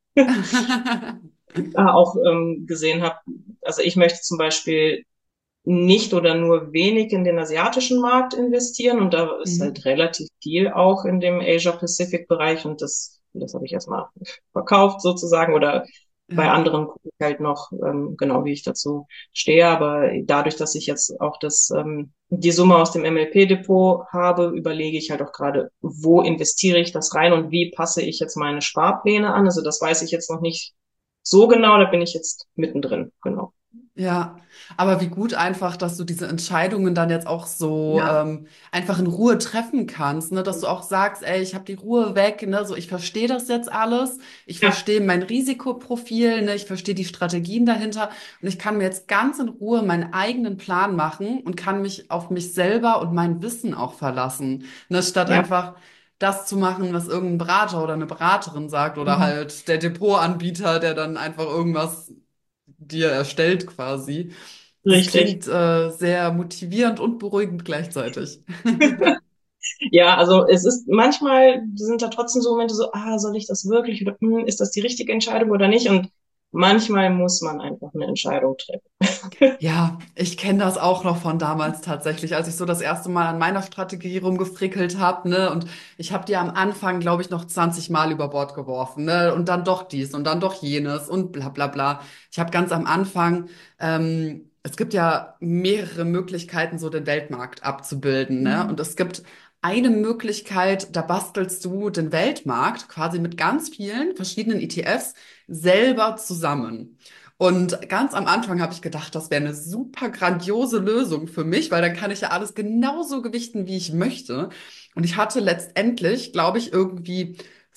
Da auch ähm, gesehen habe, also ich möchte zum Beispiel nicht oder nur wenig in den asiatischen Markt investieren und da ist Mhm. halt relativ viel auch in dem Asia-Pacific-Bereich und das, das habe ich erstmal verkauft sozusagen oder bei Ja. anderen gucke ich halt noch ähm, genau, wie ich dazu stehe, aber dadurch, dass ich jetzt auch das ähm, die Summe aus dem M L P-Depot habe, überlege ich halt auch gerade, wo investiere ich das rein und wie passe ich jetzt meine Sparpläne an. Also das weiß ich jetzt noch nicht so genau, da bin ich jetzt mittendrin, genau. Ja, aber wie gut einfach, dass du diese Entscheidungen dann jetzt auch so Ja, ähm, einfach in Ruhe treffen kannst, ne? Dass du auch sagst, ey, ich habe die Ruhe weg, ne? So, ich verstehe das jetzt alles, ich ja, verstehe mein Risikoprofil, ne? Ich verstehe die Strategien dahinter und ich kann mir jetzt ganz in Ruhe meinen eigenen Plan machen und kann mich auf mich selber und mein Wissen auch verlassen, ne? Statt ja. einfach das zu machen, was irgendein Berater oder eine Beraterin sagt oder Mhm. halt der Depotanbieter, der dann einfach irgendwas dir erstellt quasi. Das Richtig. klingt äh, sehr motivierend und beruhigend gleichzeitig. Ja, also es ist manchmal sind da trotzdem so Momente so, ah, soll ich das wirklich oder hm, ist das die richtige Entscheidung oder nicht? Und manchmal muss man einfach eine Entscheidung treffen. Ja, ich kenne das auch noch von damals tatsächlich, als ich so das erste Mal an meiner Strategie rumgefrickelt habe, ne? Und ich habe die am Anfang, glaube ich, noch zwanzig Mal über Bord geworfen, ne? Und dann doch dies und dann doch jenes und bla bla bla. Ich habe ganz am Anfang, ähm, es gibt ja mehrere Möglichkeiten, so den Weltmarkt abzubilden, ne? Und Mhm. es gibt eine Möglichkeit, da bastelst du den Weltmarkt quasi mit ganz vielen verschiedenen E T Fs selber zusammen. Und ganz am Anfang habe ich gedacht, das wäre eine super grandiose Lösung für mich, weil dann kann ich ja alles genauso gewichten, wie ich möchte. Und ich hatte letztendlich, glaube ich, irgendwie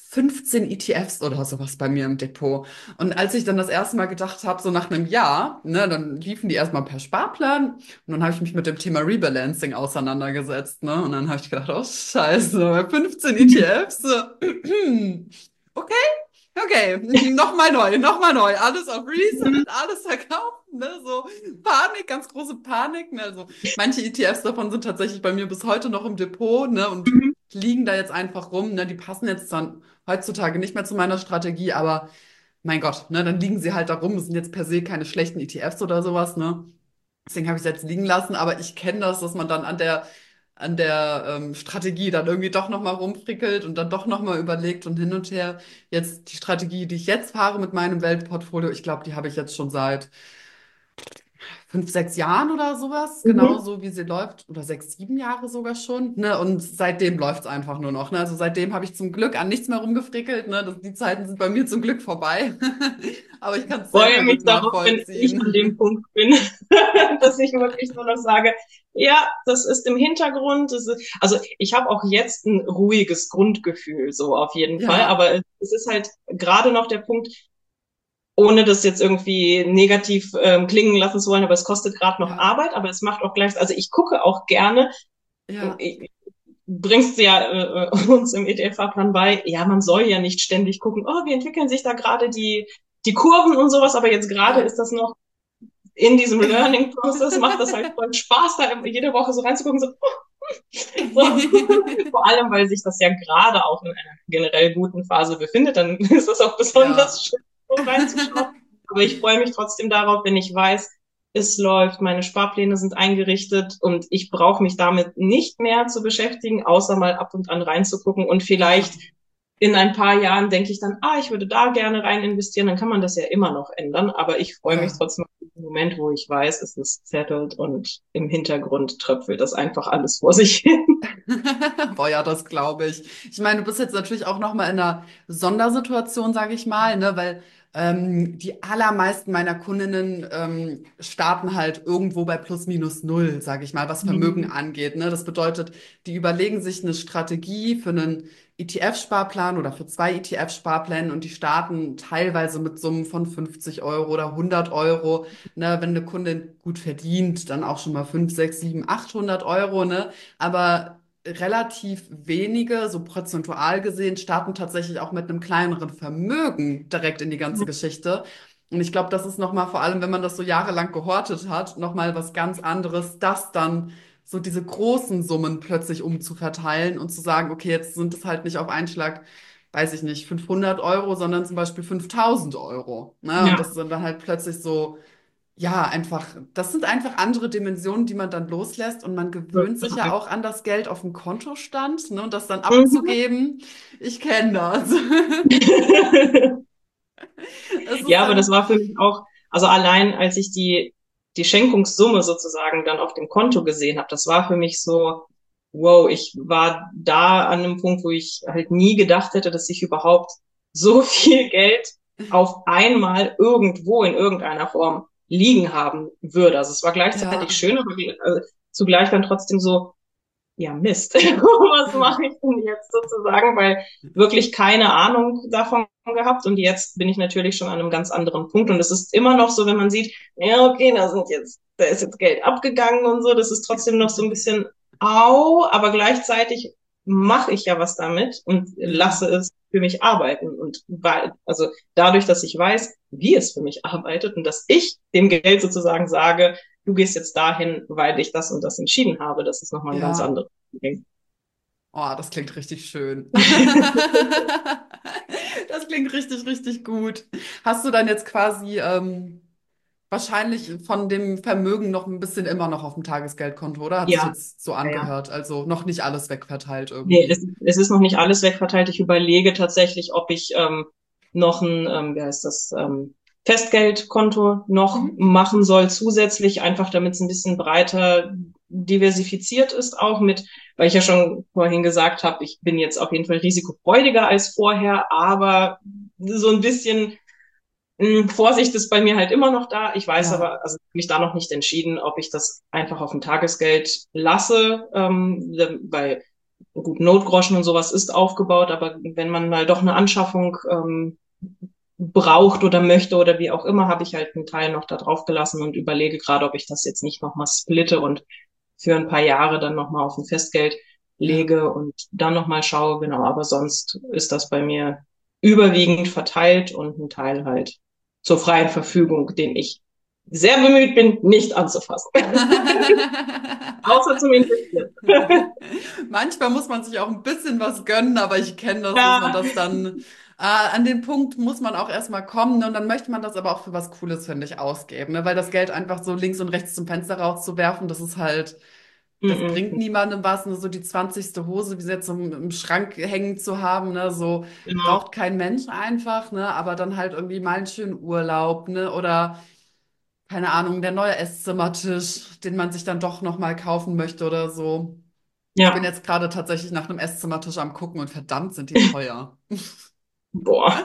fünfzehn E T Fs oder sowas bei mir im Depot. Und als ich dann das erste Mal gedacht habe, so nach einem Jahr, ne, dann liefen die erstmal per Sparplan und dann habe ich mich mit dem Thema Rebalancing auseinandergesetzt, ne? Und dann habe ich gedacht, oh Scheiße, fünfzehn E T Fs. Okay, okay, nochmal neu, nochmal neu, alles auf Reset, alles verkaufen, ne? So Panik, ganz große Panik, ne? Also manche E T Fs davon sind tatsächlich bei mir bis heute noch im Depot, ne? Und Mhm. liegen da jetzt einfach rum, ne? Die passen jetzt dann heutzutage nicht mehr zu meiner Strategie, aber mein Gott, ne? Dann liegen sie halt da rum, das sind jetzt per se keine schlechten E T Fs oder sowas, ne? Deswegen habe ich es jetzt liegen lassen, aber ich kenne das, dass man dann an der an der ähm, Strategie dann irgendwie doch noch mal rumfrickelt und dann doch noch mal überlegt und hin und her. Jetzt die Strategie, die ich jetzt fahre mit meinem Weltportfolio, ich glaube, die habe ich jetzt schon seit fünf, sechs Jahren oder sowas, Mhm. genauso wie sie läuft, oder sechs, sieben Jahre sogar schon, ne? Und seitdem läuft es einfach nur noch, ne? Also seitdem habe ich zum Glück an nichts mehr rumgefrickelt, ne? Das, die Zeiten sind bei mir zum Glück vorbei. Aber ich kann es sehr, Freue sehr mich gut darauf, wenn ich an nachvollziehen. dem Punkt bin, dass ich wirklich nur noch sage, ja, das ist im Hintergrund. Das ist, also ich habe auch jetzt ein ruhiges Grundgefühl, so auf jeden Fall. Ja, Aber es ist halt gerade noch der Punkt, ohne das jetzt irgendwie negativ ähm, klingen lassen zu wollen, aber es kostet gerade noch ja, Arbeit, aber es macht auch gleich, also ich gucke auch gerne, ja, ich, bringst du ja äh, uns im E T F-Fahrplan bei, ja, man soll ja nicht ständig gucken, oh, wie entwickeln sich da gerade die, die Kurven und sowas, aber jetzt gerade ja. ist das noch in diesem Learning-Prozess, macht das halt voll Spaß, da jede Woche so reinzugucken, so, so. Vor allem, weil sich das ja gerade auch in einer generell guten Phase befindet, dann ist es auch besonders Ja. schön, so reinzuschauen. Aber ich freue mich trotzdem darauf, wenn ich weiß, es läuft, meine Sparpläne sind eingerichtet und ich brauche mich damit nicht mehr zu beschäftigen, außer mal ab und an reinzugucken und Ja, vielleicht in ein paar Jahren denke ich dann, ah, ich würde da gerne rein investieren, dann kann man das ja immer noch ändern, aber ich freue mich ja. trotzdem auf den Moment, wo ich weiß, es ist settled und im Hintergrund tröpfelt das einfach alles vor sich hin. Boah, ja, das glaube ich. Ich meine, du bist jetzt natürlich auch noch mal in einer Sondersituation, sage ich mal, ne, weil ähm, die allermeisten meiner Kundinnen ähm, starten halt irgendwo bei plus minus null, sage ich mal, was Vermögen Mhm. angeht. Ne? Das bedeutet, die überlegen sich eine Strategie für einen E T F-Sparplan oder für zwei E T F-Sparpläne und die starten teilweise mit Summen von fünfzig Euro oder hundert Euro. Ne? Wenn eine Kundin gut verdient, dann auch schon mal fünf, sechs, sieben, achthundert Euro. Ne? Aber relativ wenige, so prozentual gesehen, starten tatsächlich auch mit einem kleineren Vermögen direkt in die ganze Geschichte. Und ich glaube, das ist nochmal, vor allem wenn man das so jahrelang gehortet hat, nochmal was ganz anderes, das dann so diese großen Summen plötzlich umzuverteilen und zu sagen, okay, jetzt sind es halt nicht auf einen Schlag, weiß ich nicht, fünfhundert Euro, sondern zum Beispiel fünftausend Euro. Ne? Und Ja, das sind dann halt plötzlich so ja, einfach, das sind einfach andere Dimensionen, die man dann loslässt und man gewöhnt sich ja total. auch an das Geld auf dem Kontostand, ne, und das dann Mhm. abzugeben. Ich kenne das. Es ist Ja, aber das dann, war für mich auch, also allein als ich die, die Schenkungssumme sozusagen dann auf dem Konto gesehen habe, das war für mich so, wow, ich war da an einem Punkt, wo ich halt nie gedacht hätte, dass ich überhaupt so viel Geld auf einmal irgendwo in irgendeiner Form liegen haben würde. Also es war gleichzeitig ja, schön, aber äh, zugleich dann trotzdem so, ja, Mist, was mache ich denn jetzt sozusagen, weil wirklich keine Ahnung davon gehabt und jetzt bin ich natürlich schon an einem ganz anderen Punkt und es ist immer noch so, wenn man sieht, ja, okay, da sind jetzt, da ist jetzt Geld abgegangen und so, das ist trotzdem noch so ein bisschen au, aber gleichzeitig mache ich ja was damit und ja, lasse es für mich arbeiten und weil, also dadurch, dass ich weiß, wie es für mich arbeitet und dass ich dem Geld sozusagen sage, du gehst jetzt dahin, weil ich das und das entschieden habe. Das ist nochmal ein ganz ja. anderes Ding. Oh, das klingt richtig schön. Das klingt richtig, richtig gut. Hast du dann jetzt quasi ähm, wahrscheinlich von dem Vermögen noch ein bisschen immer noch auf dem Tagesgeldkonto, oder? Hat sich Ja, jetzt so ja, ja. angehört. Also noch nicht alles wegverteilt Nee, es, irgendwie. es ist noch nicht alles wegverteilt. Ich überlege tatsächlich, ob ich ähm, noch ein, ähm, wie heißt das, ähm, Festgeldkonto noch Mhm. machen soll, zusätzlich, einfach damit es ein bisschen breiter diversifiziert ist, auch mit, weil ich ja schon vorhin gesagt habe, ich bin jetzt auf jeden Fall risikofreudiger als vorher, aber so ein bisschen mh, Vorsicht ist bei mir halt immer noch da. Ich weiß Ja, aber, also mich da noch nicht entschieden, ob ich das einfach auf ein Tagesgeld lasse, ähm, weil gut, Notgroschen und sowas ist aufgebaut, aber wenn man mal doch eine Anschaffung ähm, braucht oder möchte oder wie auch immer, habe ich halt einen Teil noch da drauf gelassen und überlege gerade, ob ich das jetzt nicht nochmal splitte und für ein paar Jahre dann nochmal auf ein Festgeld Ja. lege und dann nochmal schaue, genau, aber sonst ist das bei mir überwiegend verteilt und ein Teil halt zur freien Verfügung, den ich sehr bemüht bin, nicht anzufassen. Außer zum Investieren. Manchmal muss man sich auch ein bisschen was gönnen, aber ich kenne das, dass man Ja, das dann, äh, an den Punkt muss man auch erstmal kommen, ne? Und dann möchte man das aber auch für was Cooles, finde ich, ausgeben, ne? Weil das Geld einfach so links und rechts zum Fenster rauszuwerfen, das ist halt, das bringt mhm, niemandem was, ne? So die zwanzigste Hose, wie sie jetzt so im, im Schrank hängen zu haben, ne? So genau. braucht kein Mensch einfach, ne? Aber dann halt irgendwie mal einen schönen Urlaub, ne? Oder keine Ahnung, der neue Esszimmertisch, den man sich dann doch noch mal kaufen möchte oder so. Ich bin Ja, jetzt gerade tatsächlich nach einem Esszimmertisch am gucken und verdammt sind die teuer. boah.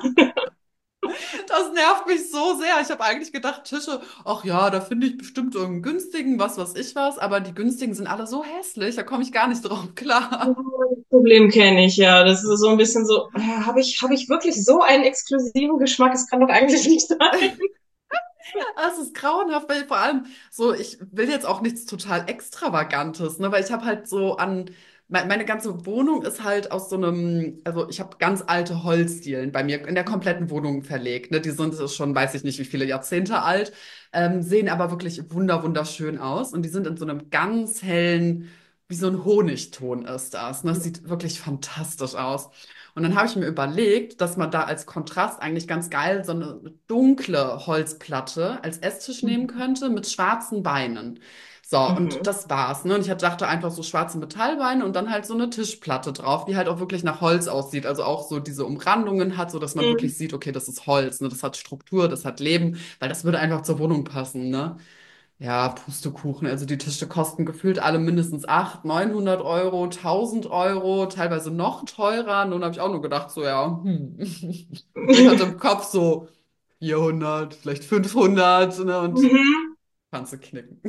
Das nervt mich so sehr. Ich habe eigentlich gedacht, Tische, ach ja, da finde ich bestimmt irgendeinen günstigen, was weiß ich was, aber die günstigen sind alle so hässlich, da komme ich gar nicht drauf klar. Das Problem kenne ich, ja. Das ist so ein bisschen so, ja, habe ich, habe ich wirklich so einen exklusiven Geschmack? Es kann doch eigentlich nicht sein. Das ist grauenhaft, weil vor allem so, ich will jetzt auch nichts total Extravagantes, ne, weil ich habe halt so an, me- meine ganze Wohnung ist halt aus so einem, also ich habe ganz alte Holzdielen bei mir in der kompletten Wohnung verlegt, ne, die sind schon, weiß ich nicht, wie viele Jahrzehnte alt, ähm, sehen aber wirklich wunder, wunderschön aus und die sind in so einem ganz hellen, wie so ein Honigton ist das, ne, das sieht wirklich fantastisch aus. Und dann habe ich mir überlegt, dass man da als Kontrast eigentlich ganz geil so eine dunkle Holzplatte als Esstisch nehmen könnte mit schwarzen Beinen. So, und Mhm. das war's, ne? Und ich hatte- dachte einfach so schwarze Metallbeine und dann halt so eine Tischplatte drauf, die halt auch wirklich nach Holz aussieht. Also auch so diese Umrandungen hat, so dass man Mhm. wirklich sieht, okay, das ist Holz, ne? Das hat Struktur, das hat Leben, weil das würde einfach zur Wohnung passen, ne? Ja, Pustekuchen. Also die Tische kosten gefühlt alle mindestens achthundert, neunhundert Euro, tausend Euro, teilweise noch teurer. Nun habe ich auch nur gedacht, so ja, hm. Ich hatte im Kopf so vierhundert, vielleicht fünfhundert, ne, und Mhm. kannst du knicken.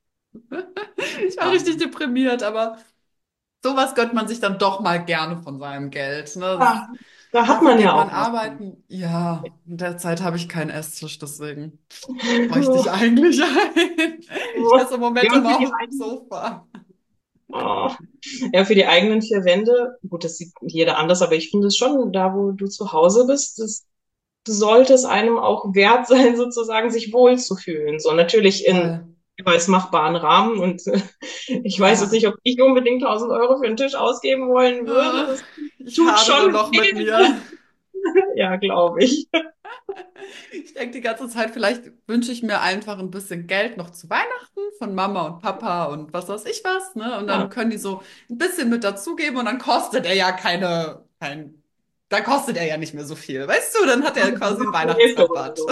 Ich war Ja. richtig deprimiert, aber sowas gönnt man sich dann doch mal gerne von seinem Geld. Ne? Das, Ja, da hat dafür man geht ja man auch was von. arbeiten. Ja, in der Zeit habe ich keinen Esstisch, deswegen bräuchte ich eigentlich einen. Ich esse im Ja, Moment und für immer die auf dem eigenen, Sofa. oh. Ja, für die eigenen vier Wände, gut, das sieht jeder anders, aber ich finde es schon, da wo du zu Hause bist, das sollte es einem auch wert sein, sozusagen sich wohlzufühlen. So natürlich in Voll. jeweils machbaren Rahmen. Und äh, ich weiß jetzt Ja. nicht, ob ich unbedingt tausend Euro für einen Tisch ausgeben wollen würde. Äh, Das Ich tut hadere schon noch mit weh. mir. Ja, glaube ich. Ich denke die ganze Zeit, vielleicht wünsche ich mir einfach ein bisschen Geld noch zu Weihnachten von Mama und Papa und was weiß ich was, ne? Und dann Ja, können die so ein bisschen mit dazugeben und dann kostet er ja keine, kein, dann kostet er ja nicht mehr so viel. Weißt du, dann hat er quasi einen die Hälfte oder Weihnachtsrabatt. so.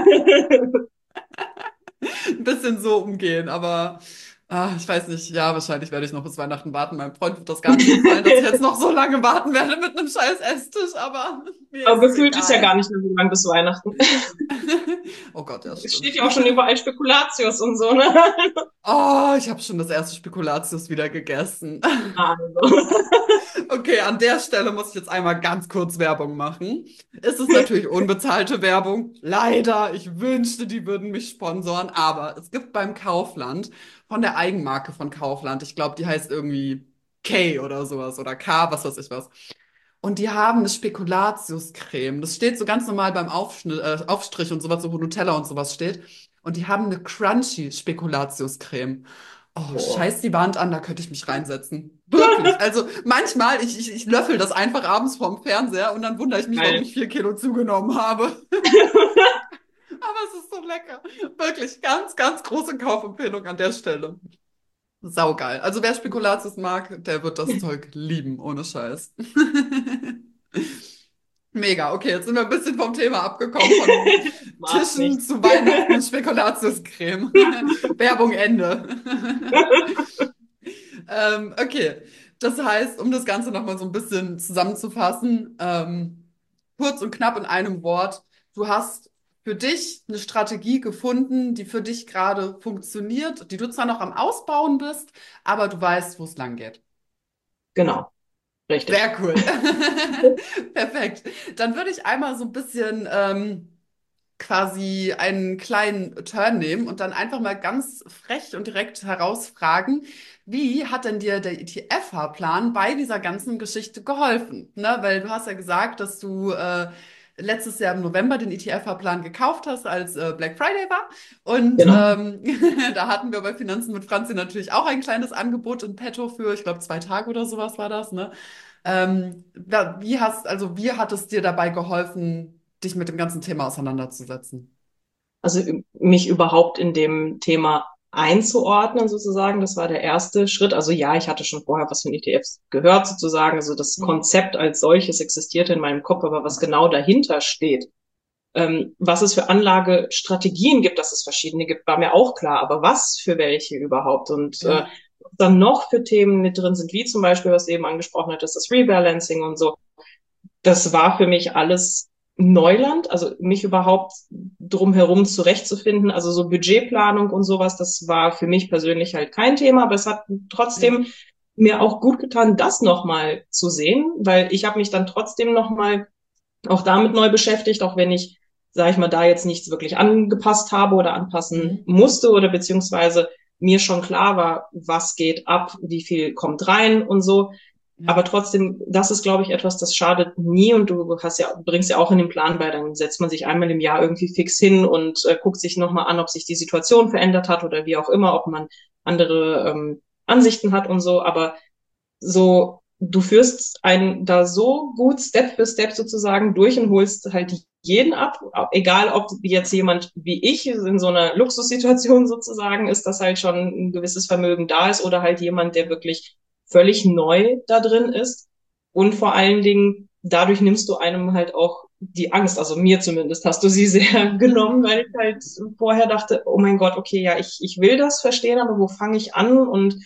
Ein bisschen so umgehen, aber ah, ich weiß nicht, ja, wahrscheinlich werde ich noch bis Weihnachten warten. Meinem Freund wird das gar nicht gefallen, dass ich jetzt noch so lange warten werde mit einem scheiß Esstisch, aber mir ist Aber es gefühlt ist ja egal. gar nicht mehr so lang bis Weihnachten. Oh Gott, ja, Es steht stimmt. ja auch schon überall Spekulatius und so, ne? Oh, ich habe schon das erste Spekulatius wieder gegessen. Also. Okay, an der Stelle muss ich jetzt einmal ganz kurz Werbung machen. Es ist natürlich unbezahlte Werbung. Leider, ich wünschte, die würden mich sponsoren, aber es gibt beim Kaufland von der Eigenmarke von Kaufland, ich glaube, die heißt irgendwie K oder sowas oder K, was weiß ich was. Und die haben eine Spekulatius-Creme. Das steht so ganz normal beim Aufschnitt, äh, Aufstrich und sowas, so wo Nutella und sowas steht. Und die haben eine crunchy Spekulatius-Creme. Oh, Boah. scheiß die Wand an, da könnte ich mich reinsetzen. Wirklich. Also manchmal, ich, ich, ich löffel das einfach abends vorm Fernseher und dann wundere ich mich, warum Geil. ich vier Kilo zugenommen habe. Aber es ist so lecker. Wirklich ganz, ganz große Kaufempfehlung an der Stelle. Saugeil. Also wer Spekulatius mag, der wird das Zeug lieben, ohne Scheiß. Mega. Okay, jetzt sind wir ein bisschen vom Thema abgekommen, von Macht Tischen nichts. zu Weihnachten und Spekulatiuscreme. Werbung Ende. Ähm, okay, das heißt, um das Ganze nochmal so ein bisschen zusammenzufassen, ähm, kurz und knapp in einem Wort, du hast für dich eine Strategie gefunden, die für dich gerade funktioniert, die du zwar noch am Ausbauen bist, aber du weißt, wo es lang geht. Genau. Richtig. Sehr cool. Perfekt. Dann würde ich einmal so ein bisschen ähm, quasi einen kleinen Turn nehmen und dann einfach mal ganz frech und direkt herausfragen, wie hat denn dir der E T F-Fahrplan bei dieser ganzen Geschichte geholfen? Ne? Weil du hast ja gesagt, dass du äh, letztes Jahr im November den E T F-Fahrplan gekauft hast, als äh, Black Friday war. Und Genau. ähm, da hatten wir bei Finanzen mit Franzi natürlich auch ein kleines Angebot in petto für, ich glaube, zwei Tage oder sowas war das, ne? Ähm, da, wie hast, also wie hat es dir dabei geholfen, dich mit dem ganzen Thema auseinanderzusetzen? Also mich überhaupt in dem Thema einzuordnen sozusagen, das war der erste Schritt. Also ja, ich hatte schon vorher was von E T Fs gehört sozusagen. Also das Mhm. Konzept als solches existierte in meinem Kopf, aber was genau dahinter steht, ähm, was es für Anlagestrategien gibt, dass es verschiedene gibt, war mir auch klar. Aber was für welche überhaupt? Und äh, Ja, was dann noch für Themen mit drin sind, wie zum Beispiel, was du eben angesprochen hattest, das Rebalancing und so, das war für mich alles Neuland, also mich überhaupt drumherum zurechtzufinden, also so Budgetplanung und sowas, das war für mich persönlich halt kein Thema, aber es hat ja, trotzdem mir auch gut getan, das nochmal zu sehen, weil ich habe mich dann trotzdem nochmal auch damit neu beschäftigt, auch wenn ich, sage ich mal, da jetzt nichts wirklich angepasst habe oder anpassen mhm. musste oder beziehungsweise mir schon klar war, was geht ab, wie viel kommt rein und so. Ja, Aber trotzdem, das ist, glaube ich, etwas, das schadet nie und du hast ja, bringst ja auch in den Plan bei, dann setzt man sich einmal im Jahr irgendwie fix hin und äh, guckt sich nochmal an, ob sich die Situation verändert hat oder wie auch immer, ob man andere ähm, Ansichten hat und so. Aber so, du führst einen da so gut Step für Step sozusagen durch und holst halt jeden ab, egal ob jetzt jemand wie ich in so einer Luxussituation sozusagen ist, dass halt schon ein gewisses Vermögen da ist oder halt jemand, der wirklich völlig neu da drin ist. Und vor allen Dingen, dadurch nimmst du einem halt auch die Angst, also mir zumindest hast du sie sehr genommen, weil ich halt vorher dachte, oh mein Gott, okay, ja, ich, ich will das verstehen, aber wo fange ich an und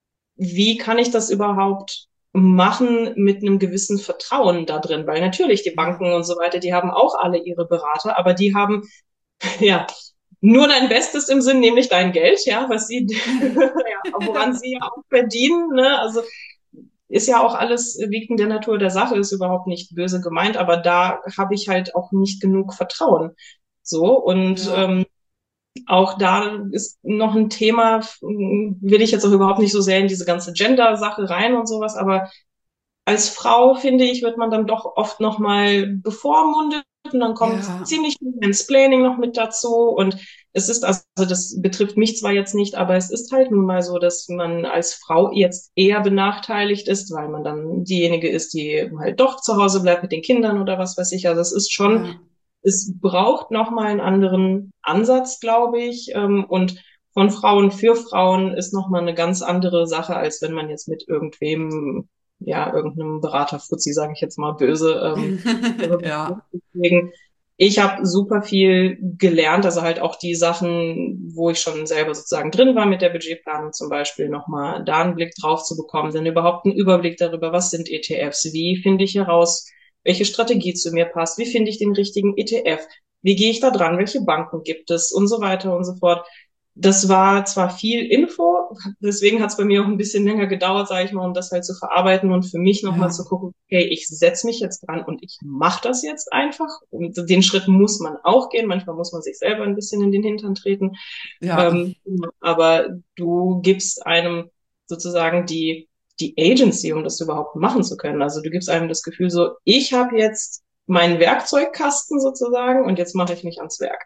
wie kann ich das überhaupt machen mit einem gewissen Vertrauen da drin? Weil natürlich die ja, Banken und so weiter, die haben auch alle ihre Berater, aber die haben ja nur dein Bestes im Sinn, nämlich dein Geld, ja, was sie, ja, woran sie ja auch verdienen, ne? Also ist ja auch alles liegt in der Natur der Sache, ist überhaupt nicht böse gemeint, aber da habe ich halt auch nicht genug Vertrauen. So, und ja, ähm, auch da ist noch ein Thema, will ich jetzt auch überhaupt nicht so sehr in diese ganze Gender-Sache rein und sowas, aber als Frau, finde ich, wird man dann doch oft nochmal bevormundet und dann kommt ja, ziemlich viel Mansplaining noch mit dazu und es ist, also das betrifft mich zwar jetzt nicht, aber es ist halt nun mal so, dass man als Frau jetzt eher benachteiligt ist, weil man dann diejenige ist, die halt doch zu Hause bleibt mit den Kindern oder was weiß ich. Also es ist schon, ja. es braucht nochmal einen anderen Ansatz, glaube ich. Ähm, und von Frauen für Frauen ist nochmal eine ganz andere Sache, als wenn man jetzt mit irgendwem, ja, irgendeinem Berater-Fuzzi, sage ich jetzt mal böse, ähm, darüber spricht. Ja, Deswegen, ich habe super viel gelernt, also halt auch die Sachen, wo ich schon selber sozusagen drin war mit der Budgetplanung zum Beispiel, nochmal da einen Blick drauf zu bekommen, dann überhaupt einen Überblick darüber, was sind E T Fs, wie finde ich heraus, welche Strategie zu mir passt, wie finde ich den richtigen E T F, wie gehe ich da dran, welche Banken gibt es und so weiter und so fort. Das war zwar viel Info, deswegen hat es bei mir auch ein bisschen länger gedauert, sage ich mal, um das halt zu verarbeiten und für mich nochmal ja, zu gucken, okay, ich setze mich jetzt dran und ich mache das jetzt einfach. Und den Schritt muss man auch gehen. Manchmal muss man sich selber ein bisschen in den Hintern treten. ja. Ähm, aber du gibst einem sozusagen die, die Agency, um das überhaupt machen zu können. Also du gibst einem das Gefühl so, ich habe jetzt meinen Werkzeugkasten sozusagen und jetzt mache ich mich ans Werk.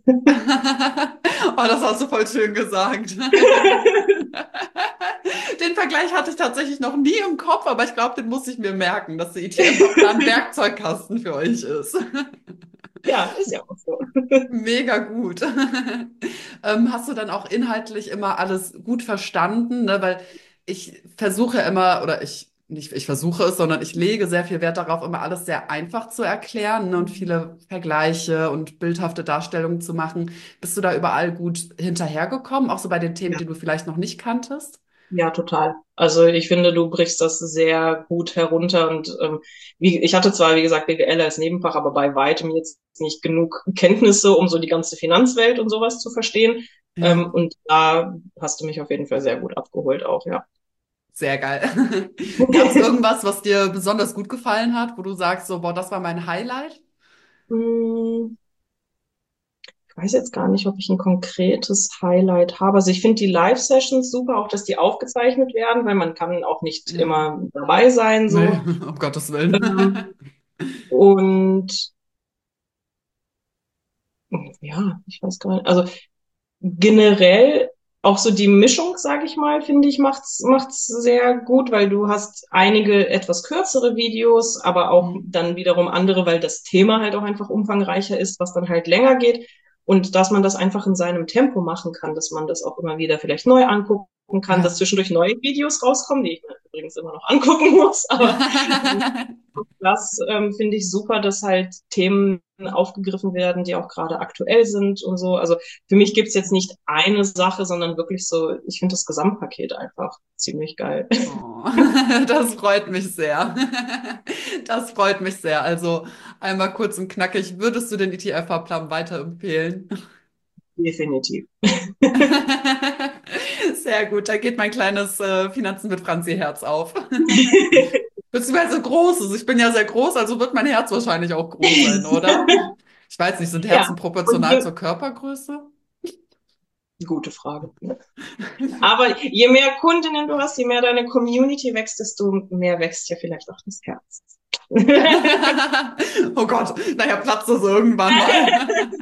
Oh, das hast du voll schön gesagt. Den Vergleich hatte ich tatsächlich noch nie im Kopf, aber ich glaube, den muss ich mir merken, dass der E T F-Plan ein Werkzeugkasten für euch ist. Ja, ist ja auch so. Mega gut. Ähm, hast du dann auch inhaltlich immer alles gut verstanden, ne? Weil ich versuche immer, oder ich, nicht ich versuche es, sondern ich lege sehr viel Wert darauf, immer alles sehr einfach zu erklären, ne? Und viele Vergleiche und bildhafte Darstellungen zu machen. Bist du da überall gut hinterhergekommen, auch so bei den Themen, Ja. die du vielleicht noch nicht kanntest? Ja, total. Also ich finde, du brichst das sehr gut herunter und ähm, wie, ich hatte zwar, wie gesagt, B W L als Nebenfach, aber bei weitem jetzt nicht genug Kenntnisse, um so die ganze Finanzwelt und sowas zu verstehen. Ähm, Ja. und da hast du mich auf jeden Fall sehr gut abgeholt auch, ja. Sehr geil. Gab es irgendwas, was dir besonders gut gefallen hat, wo du sagst, so, boah, das war mein Highlight? Hm, Ich weiß jetzt gar nicht, ob ich ein konkretes Highlight habe. Also ich finde die Live-Sessions super, auch dass die aufgezeichnet werden, weil man kann auch nicht Ja. immer dabei sein, Nee, so. um Gottes Willen. Ähm, Und ja, ich weiß gar nicht. Also generell auch so die Mischung, sage ich mal, finde ich, macht's macht's sehr gut, weil du hast einige etwas kürzere Videos, aber auch Hm. dann wiederum andere, weil das Thema halt auch einfach umfangreicher ist, was dann halt länger geht und dass man das einfach in seinem Tempo machen kann, dass man das auch immer wieder vielleicht neu angucken kann, dass Ja. zwischendurch neue Videos rauskommen, die ich mir übrigens immer noch angucken muss, aber das ähm, finde ich super, dass halt Themen aufgegriffen werden, die auch gerade aktuell sind und so. Also für mich gibt's jetzt nicht eine Sache, sondern wirklich so, ich finde das Gesamtpaket einfach ziemlich geil. Oh, das freut mich sehr. Das freut mich sehr. Also einmal kurz und knackig, würdest du den E T F-Fahrplan weiterempfehlen? Definitiv. Sehr gut, da geht mein kleines äh, Finanzen mit Franzi-Herz auf. Beziehungsweise großes. Ich bin ja sehr groß, also wird mein Herz wahrscheinlich auch groß sein, oder? Ich weiß nicht, sind Ja, Herzen und proportional je, zur Körpergröße? gute Frage. Aber je mehr Kundinnen du hast, je mehr deine Community wächst, desto mehr wächst ja vielleicht auch das Herz. Oh Gott, naja, platzt das irgendwann mal.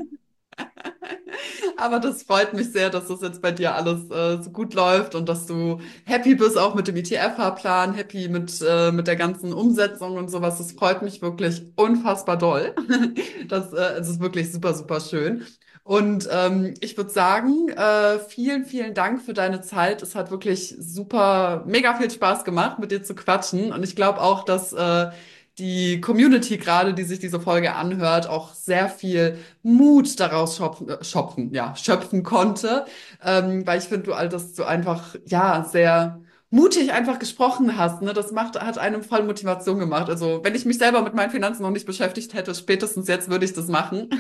Aber das freut mich sehr, dass das jetzt bei dir alles äh, so gut läuft und dass du happy bist auch mit dem E T F-Fahrplan, happy mit, äh, mit der ganzen Umsetzung und sowas. Das freut mich wirklich unfassbar doll. Das, äh, es ist wirklich super, super schön. Und ähm, ich würde sagen, äh, vielen, vielen Dank für deine Zeit. Es hat wirklich super, mega viel Spaß gemacht, mit dir zu quatschen. Und ich glaube auch, dass äh, die Community gerade, die sich diese Folge anhört, auch sehr viel Mut daraus schöpfen, äh, schöpfen, ja, schöpfen konnte, ähm, weil ich finde, du all das so einfach, ja, sehr mutig einfach gesprochen hast, ne? Das macht, hat einem voll Motivation gemacht. Also, wenn ich mich selber mit meinen Finanzen noch nicht beschäftigt hätte, spätestens jetzt würde ich das machen.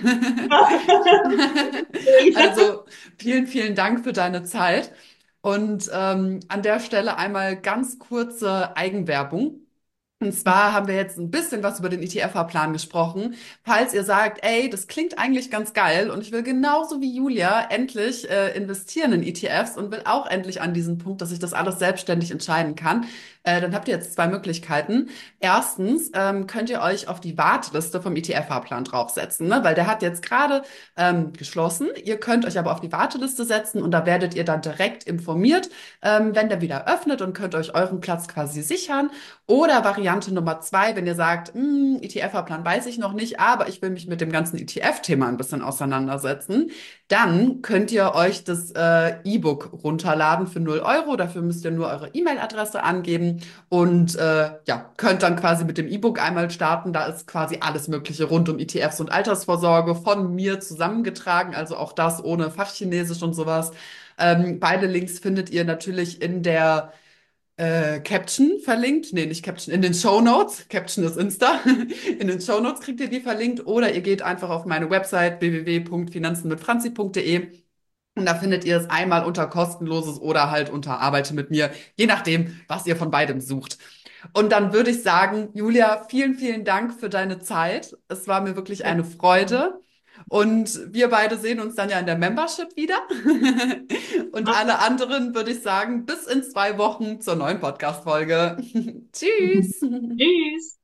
Also, vielen, vielen Dank für deine Zeit. Und ähm, an der Stelle einmal ganz kurze Eigenwerbung. Und zwar haben wir jetzt ein bisschen was über den E T F-Fahrplan gesprochen. Falls ihr sagt, ey, das klingt eigentlich ganz geil und ich will genauso wie Julia endlich äh, investieren in E T Fs und will auch endlich an diesen Punkt, dass ich das alles selbstständig entscheiden kann, äh, dann habt ihr jetzt zwei Möglichkeiten. Erstens ähm, könnt ihr euch auf die Warteliste vom E T F-Fahrplan draufsetzen, ne? Weil der hat jetzt gerade ähm, geschlossen. Ihr könnt euch aber auf die Warteliste setzen und da werdet ihr dann direkt informiert, ähm, wenn der wieder öffnet und könnt euch euren Platz quasi sichern. Oder Variante Nummer zwei, wenn ihr sagt, hm, E T F-Fahrplan weiß ich noch nicht, aber ich will mich mit dem ganzen E T F-Thema ein bisschen auseinandersetzen, dann könnt ihr euch das äh, E-Book runterladen für null Euro. Dafür müsst ihr nur eure E-Mail-Adresse angeben und äh, ja, könnt dann quasi mit dem E-Book einmal starten. Da ist quasi alles Mögliche rund um E T Fs und Altersvorsorge von mir zusammengetragen, also auch das ohne Fachchinesisch und sowas. Ähm, beide Links findet ihr natürlich in der äh, Caption verlinkt. Nee, nicht Caption, in den Show Notes. Caption ist Insta. In den Show Notes kriegt ihr die verlinkt oder ihr geht einfach auf meine Website w w w punkt finanzen mit franzi punkt de und da findet ihr es einmal unter kostenloses oder halt unter Arbeite mit mir, je nachdem, was ihr von beidem sucht. Und dann würde ich sagen, Julia, vielen, vielen Dank für deine Zeit. Es war mir wirklich eine Freude. Und wir beide sehen uns dann ja in der Membership wieder. Und alle anderen würde ich sagen, bis in zwei Wochen zur neuen Podcast-Folge. Tschüss. Tschüss.